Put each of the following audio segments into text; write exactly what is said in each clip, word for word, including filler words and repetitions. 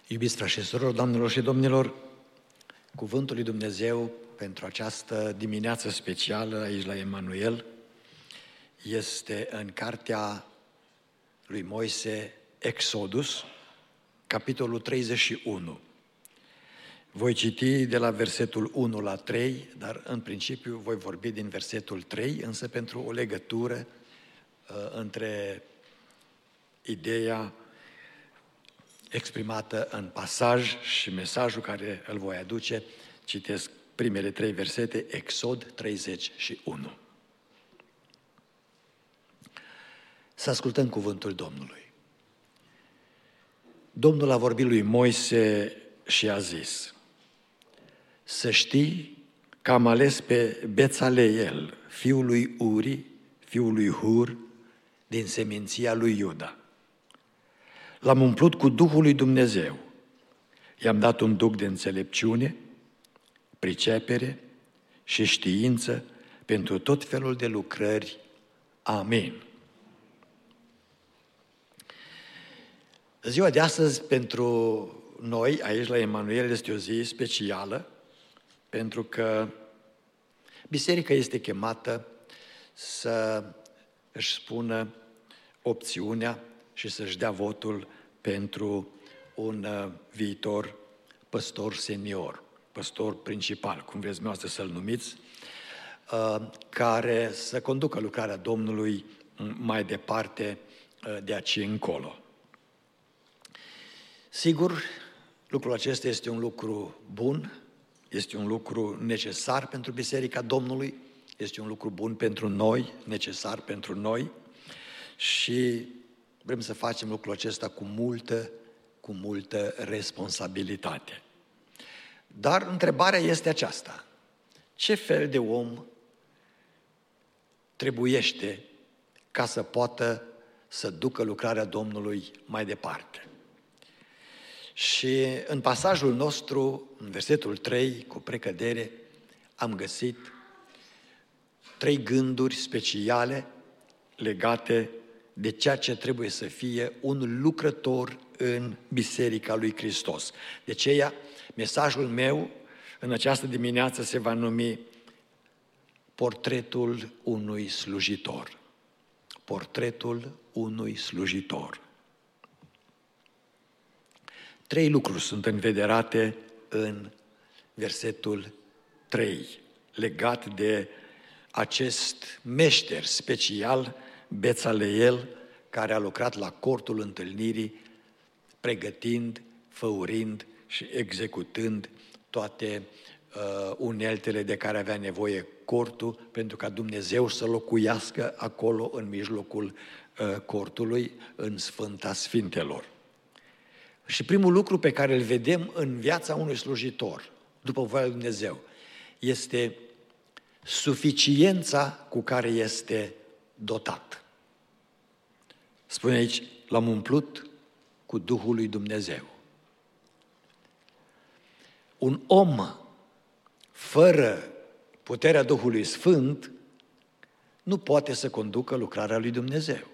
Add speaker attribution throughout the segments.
Speaker 1: Iubiți frați și surori, doamnelor și domnilor, Cuvântul lui Dumnezeu pentru această dimineață specială aici la Emanuel este în cartea lui Moise, Exodus, capitolul treizeci și unu. Voi citi de la versetul unu la trei, dar în principiu voi vorbi din versetul trei, însă pentru o legătură uh, între ideea exprimată în pasaj și mesajul care îl voi aduce, citesc primele trei versete, Exod treizeci și unu. Să ascultăm cuvântul Domnului. Domnul a vorbit lui Moise și a zis: să știi că am ales pe Bețaleel, fiul lui Uri, fiul lui Hur, din seminția lui Iuda. L-am umplut cu Duhul lui Dumnezeu. I-am dat un duc de înțelepciune, pricepere și știință pentru tot felul de lucrări. Amin. Ziua de astăzi pentru noi, aici la Emanuel, este o zi specială, pentru că biserica este chemată să își spună opțiunea și să-și dea votul pentru un uh, viitor păstor senior, păstor principal, cum vreți dumneavoastră să-l numiți, uh, care să conducă lucrarea Domnului mai departe uh, de aici încolo. Sigur, lucrul acesta este un lucru bun, este un lucru necesar pentru Biserica Domnului, este un lucru bun pentru noi, necesar pentru noi și vrem să facem lucrul acesta cu multă, cu multă responsabilitate. Dar întrebarea este aceasta: ce fel de om trebuiește ca să poată să ducă lucrarea Domnului mai departe? Și în pasajul nostru, în versetul trei, cu precădere, am găsit trei gânduri speciale legate de ceea ce trebuie să fie un lucrător în Biserica lui Hristos. De aceea, mesajul meu în această dimineață se va numi Portretul unui slujitor. Portretul unui slujitor. Trei lucruri sunt învederate în versetul trei, legat de acest meșter special, Bețaleel, care a lucrat la cortul întâlnirii, pregătind, făurind și executând toate uh, uneltele de care avea nevoie cortul, pentru ca Dumnezeu să locuiască acolo în mijlocul uh, cortului, în Sfânta Sfintelor. Și primul lucru pe care îl vedem în viața unui slujitor, după voia lui Dumnezeu, este suficiența cu care este dotat. Spune aici, l-am umplut cu Duhul lui Dumnezeu. Un om fără puterea Duhului Sfânt nu poate să conducă lucrarea lui Dumnezeu.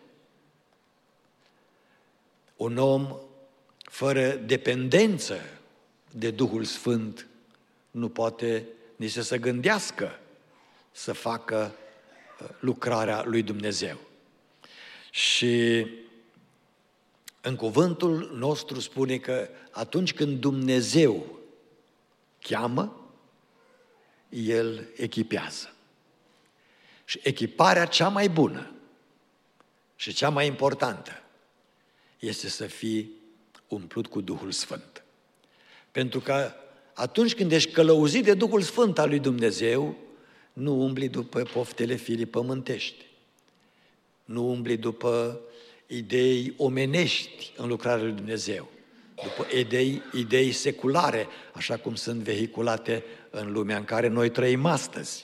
Speaker 1: Un om fără dependență de Duhul Sfânt nu poate nici să se gândească să facă lucrarea lui Dumnezeu. Și în cuvântul nostru spune că atunci când Dumnezeu cheamă, El echipează. Și echiparea cea mai bună și cea mai importantă este să fii umplut cu Duhul Sfânt. Pentru că atunci când ești călăuzit de Duhul Sfânt al lui Dumnezeu, nu umbli după poftele firii pământești, nu umbli după idei omenești în lucrarea lui Dumnezeu, după idei, idei seculare, așa cum sunt vehiculate în lumea în care noi trăim astăzi.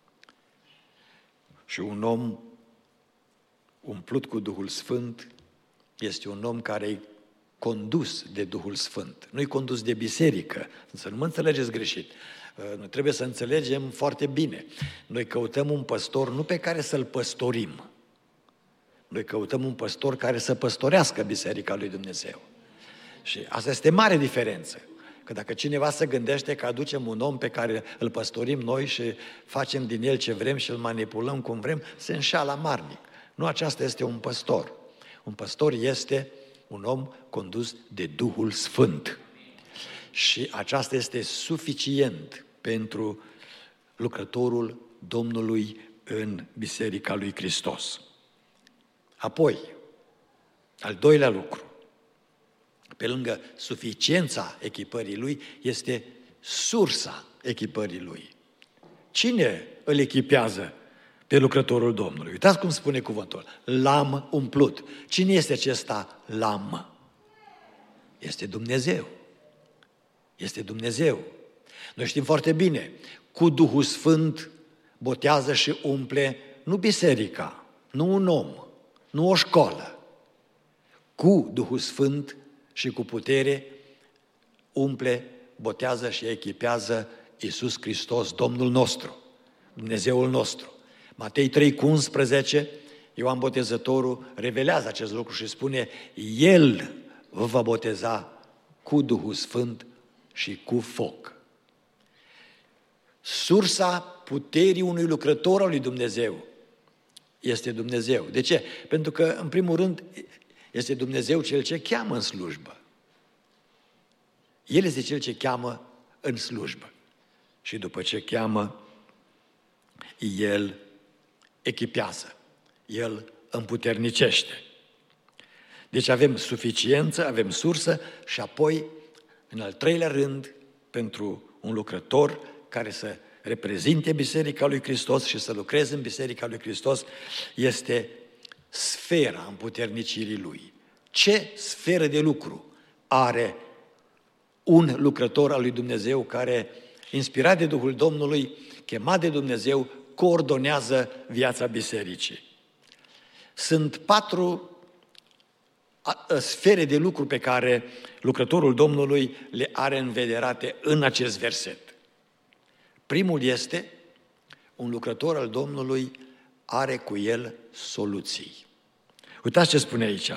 Speaker 1: Și un om umplut cu Duhul Sfânt este un om care e condus de Duhul Sfânt. Nu-i condus de biserică, să nu mă înțelegeți greșit. Noi trebuie să înțelegem foarte bine. Noi căutăm un păstor nu pe care să-l păstorim. Noi căutăm un păstor care să păstorească Biserica lui Dumnezeu. Și asta este mare diferență. Că dacă cineva se gândește că aducem un om pe care îl păstorim noi și facem din el ce vrem și îl manipulăm cum vrem, se înșală amarnic. Nu aceasta este un păstor. Un păstor este un om condus de Duhul Sfânt. Și aceasta este suficient pentru lucrătorul Domnului în Biserica lui Hristos. Apoi, al doilea lucru, pe lângă suficiența echipării lui, este sursa echipării lui. Cine îl echipează pe lucrătorul Domnului? Uitați cum spune cuvântul. L-am umplut. Cine este acesta l-am? Este Dumnezeu. Este Dumnezeu. Noi știm foarte bine, cu Duhul Sfânt botează și umple nu biserica, nu un om, nu o școală. Cu Duhul Sfânt și cu putere umple, botează și echipează Iisus Hristos, Domnul nostru, Dumnezeul nostru. Matei trei cu unsprezece, Ioan Botezătorul revelează acest lucru și spune: El vă va boteza cu Duhul Sfânt și cu foc. Sursa puterii unui lucrător al lui Dumnezeu este Dumnezeu. De ce? Pentru că, în primul rând, este Dumnezeu Cel ce cheamă în slujbă. El este Cel ce cheamă în slujbă. Și după ce cheamă, El echipează. El împuternicește. Deci avem suficiență, avem sursă și apoi, în al treilea rând, pentru un lucrător care să reprezinte Biserica lui Hristos și să lucreze în Biserica lui Hristos, este sfera împuternicirii lui. Ce sferă de lucru are un lucrător al lui Dumnezeu care, inspirat de Duhul Domnului, chemat de Dumnezeu, coordonează viața bisericii? Sunt patru sfere de lucru pe care lucrătorul Domnului le are învederate în acest verset. Primul este, un lucrător al Domnului are cu el soluții. Uitați ce spune aici.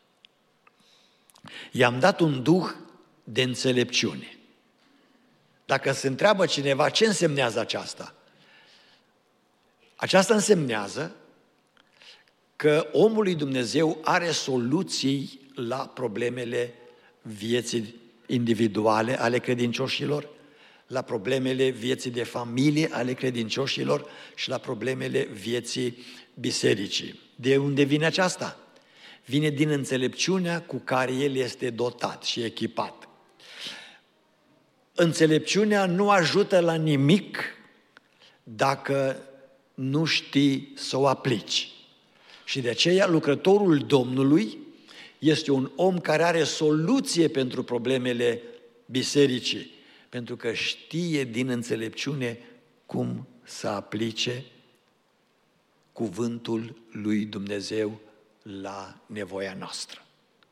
Speaker 1: I-am dat un duh de înțelepciune. Dacă se întreabă cineva ce însemnează aceasta, aceasta însemnează că omul lui Dumnezeu are soluții la problemele vieții individuale ale credincioșilor, la problemele vieții de familie ale credincioșilor și la problemele vieții bisericii. De unde vine aceasta? Vine din înțelepciunea cu care el este dotat și echipat. Înțelepciunea nu ajută la nimic dacă nu știi să o aplici. Și de aceea lucrătorul Domnului este un om care are soluție pentru problemele bisericii, pentru că știe din înțelepciune cum să aplice cuvântul lui Dumnezeu la nevoia noastră.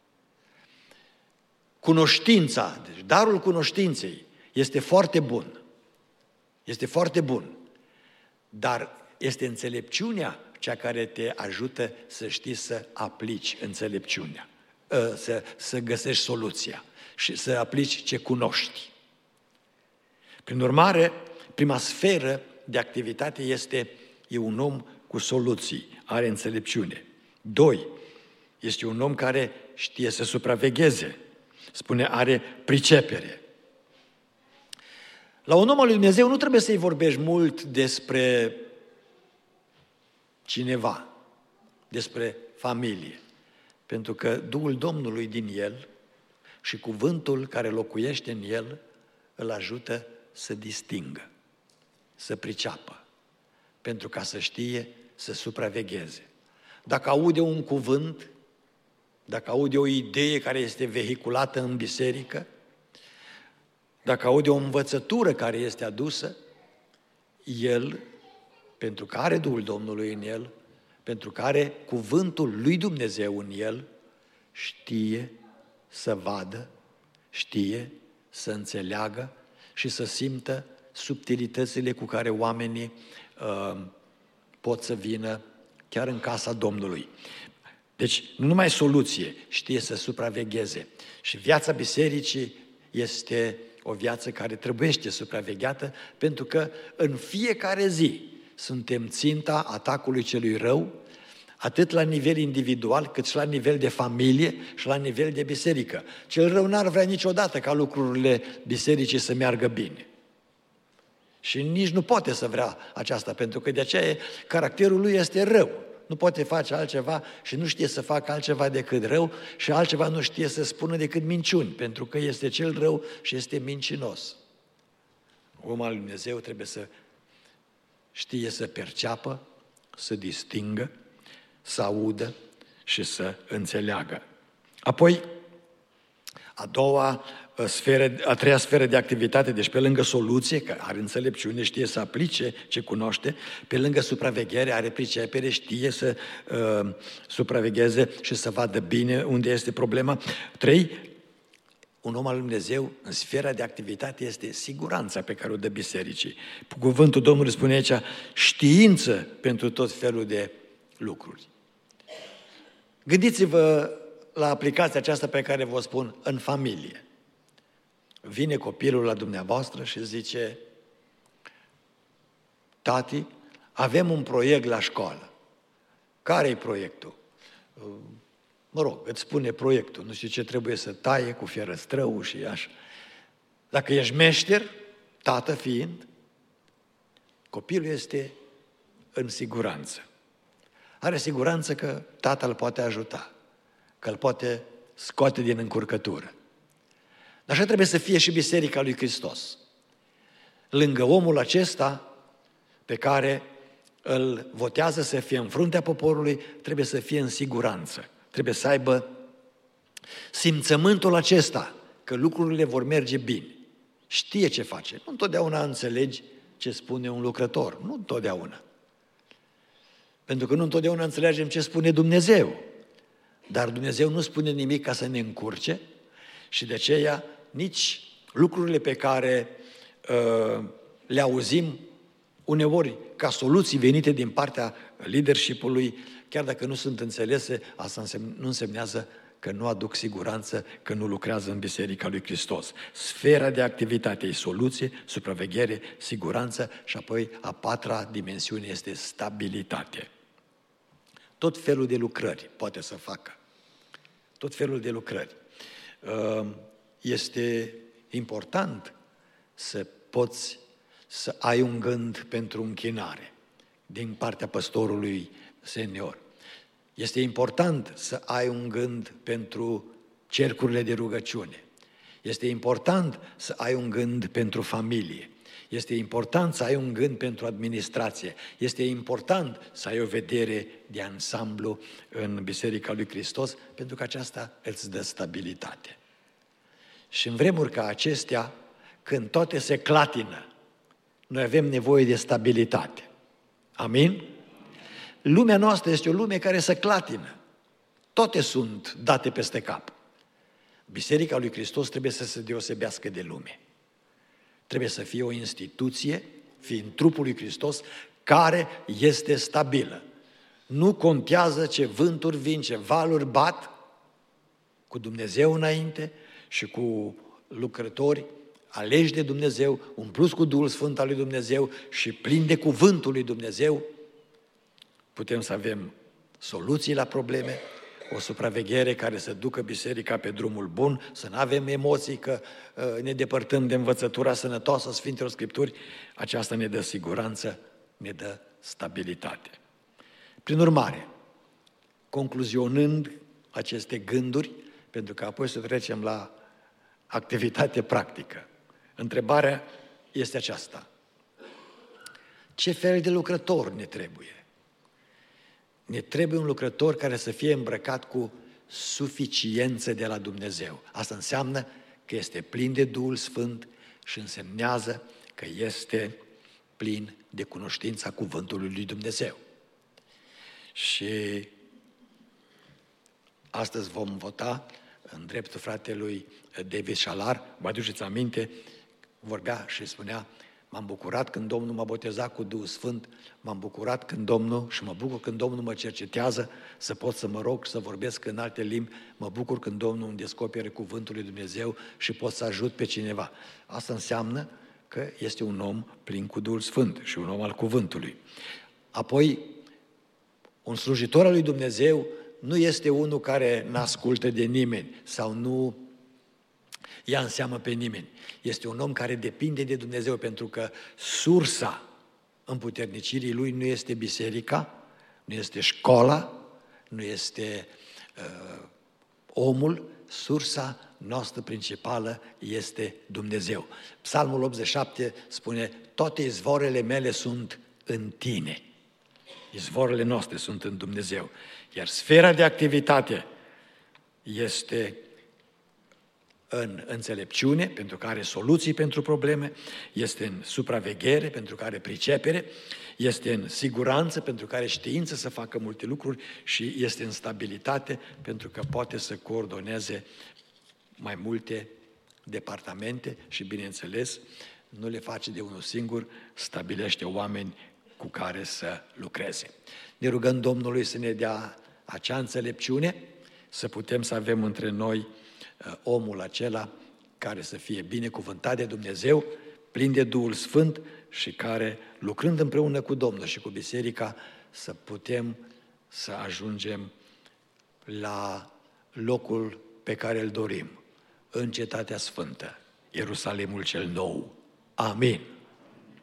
Speaker 1: Cunoștința, deci darul cunoștinței este foarte bun. Este foarte bun. Dar este înțelepciunea cea care te ajută să știi să aplici înțelepciunea, să, să găsești soluția și să aplici ce cunoști. Prin urmare, prima sferă de activitate este e un om cu soluții, are înțelepciune. Doi, este un om care știe să supravegheze, spune, are pricepere. La un om al lui Dumnezeu nu trebuie să-i vorbești mult despre cineva, despre familie, pentru că Duhul Domnului din el și cuvântul care locuiește în el îl ajută să distingă, să priceapă, pentru ca să știe să supravegheze. Dacă aude un cuvânt, dacă aude o idee care este vehiculată în biserică, dacă aude o învățătură care este adusă, el, pentru că are Duhul Domnului în el, pentru că are cuvântul lui Dumnezeu în el, știe să vadă, știe să înțeleagă și să simtă subtilitățile cu care oamenii uh, pot să vină chiar în casa Domnului. Deci, nu numai soluție, știe să supravegheze. Și viața bisericii este o viață care trebuiește supravegheată, pentru că în fiecare zi suntem ținta atacului celui rău, atât la nivel individual, cât și la nivel de familie și la nivel de biserică. Cel rău n-ar vrea niciodată ca lucrurile bisericii să meargă bine. Și nici nu poate să vrea aceasta, pentru că de aceea caracterul lui este rău. Nu poate face altceva și nu știe să facă altceva decât rău și altceva nu știe să spună decât minciuni, pentru că este cel rău și este mincinos. Omul al lui Dumnezeu trebuie să știe să perceapă, să distingă, să audă și să înțeleagă. Apoi, a doua sferă, a treia sferă de activitate, deci pe lângă soluție, că are înțelepciune, știe să aplice ce cunoaște, pe lângă supraveghere, are pricepere, știe să uh, supravegheze și să vadă bine unde este problema. Trei, un om al lui Dumnezeu, în sfera de activitate, este siguranța pe care o dă bisericii. Cuvântul Domnului spune aici, știință pentru tot felul de lucruri. Gândiți-vă la aplicația aceasta pe care vă spun în familie. Vine copilul la dumneavoastră și zice, tati, avem un proiect la școală. Care-i proiectul? Mă rog, îți spune proiectul, nu știu ce trebuie să taie cu fierăstrăul și așa. Dacă ești meșter, tată fiind, copilul este în siguranță. Are siguranță că tata îl poate ajuta, că îl poate scoate din încurcătură. Dar așa trebuie să fie și Biserica lui Hristos. Lângă omul acesta pe care îl votează să fie în fruntea poporului, trebuie să fie în siguranță. Trebuie să aibă simțământul acesta că lucrurile vor merge bine. Știe ce face. Nu întotdeauna înțelegi ce spune un lucrător. Nu întotdeauna. Pentru că nu întotdeauna înțelegem ce spune Dumnezeu. Dar Dumnezeu nu spune nimic ca să ne încurce și de aceea nici lucrurile pe care uh, le auzim uneori ca soluții venite din partea leadership-ului, chiar dacă nu sunt înțelese, asta însemn, nu însemnează că nu aduc siguranță, că nu lucrează în Biserica lui Hristos. Sfera de activitate e soluție, supraveghere, siguranță și apoi a patra dimensiune este stabilitate. Tot felul de lucrări poate să facă. Tot felul de lucrări. Este important să poți să ai un gând pentru închinare din partea păstorului senior. Este important să ai un gând pentru cercurile de rugăciune. Este important să ai un gând pentru familie. Este important să ai un gând pentru administrație. Este important să ai o vedere de ansamblu în Biserica lui Hristos, pentru că aceasta îți dă stabilitate. Și în vremuri ca acestea, când toate se clatină, noi avem nevoie de stabilitate. Amin? Lumea noastră este o lume care se clatină. Toate sunt date peste cap. Biserica lui Hristos trebuie să se deosebească de lume. Trebuie să fie o instituție, fiind trupul lui Hristos, care este stabilă. Nu contează ce vânturi vin, ce valuri bat, cu Dumnezeu înainte și cu lucrători aleși de Dumnezeu, umpluți cu Duhul Sfânt al lui Dumnezeu și plini de cuvântul lui Dumnezeu, putem să avem soluții la probleme, o supraveghere care să ducă biserica pe drumul bun, să nu avem emoții că uh, ne depărtăm de învățătura sănătoasă Sfintelor Scripturi, aceasta ne dă siguranță, ne dă stabilitate. Prin urmare, concluzionând aceste gânduri, pentru că apoi să trecem la activitate practică, întrebarea este aceasta. Ce fel de lucrător ne trebuie? Ne trebuie un lucrător care să fie îmbrăcat cu suficiență de la Dumnezeu. Asta înseamnă că este plin de Duhul Sfânt și însemnează că este plin de cunoștința cuvântului lui Dumnezeu. Și astăzi vom vota în dreptul fratelui David Șalar. Vă aduceți aminte, vorbea și spunea, M-am bucurat când Domnul m-a botezat cu Duhul Sfânt, m-am bucurat când Domnul, și mă bucur când Domnul mă cercetează să pot să mă rog, să vorbesc în alte limbi, mă bucur când Domnul îmi descopere cuvântul lui Dumnezeu și pot să ajut pe cineva. Asta înseamnă că este un om plin cu Duhul Sfânt și un om al cuvântului. Apoi, un slujitor al lui Dumnezeu nu este unul care n-ascultă de nimeni sau nu ia în seamă pe nimeni. Este un om care depinde de Dumnezeu, pentru că sursa împuternicirii lui nu este biserica, nu este școala, nu este uh, omul, sursa noastră principală este Dumnezeu. Psalmul optzeci și șapte spune: toate izvoarele mele sunt în tine. Izvoarele noastre sunt în Dumnezeu. Iar sfera de activitate este în înțelepciune, pentru că are soluții pentru probleme, este în supraveghere, pentru că are pricepere, este în siguranță, pentru că are știință să facă multe lucruri și este în stabilitate, pentru că poate să coordoneze mai multe departamente și, bineînțeles, nu le face de unul singur, stabilește oameni cu care să lucreze. Ne rugăm Domnului să ne dea acea înțelepciune, să putem să avem între noi omul acela care să fie binecuvântat de Dumnezeu, plin de Duhul Sfânt și care, lucrând împreună cu Domnul și cu biserica, să putem să ajungem la locul pe care îl dorim, în Cetatea Sfântă, Ierusalimul cel Nou. Amin.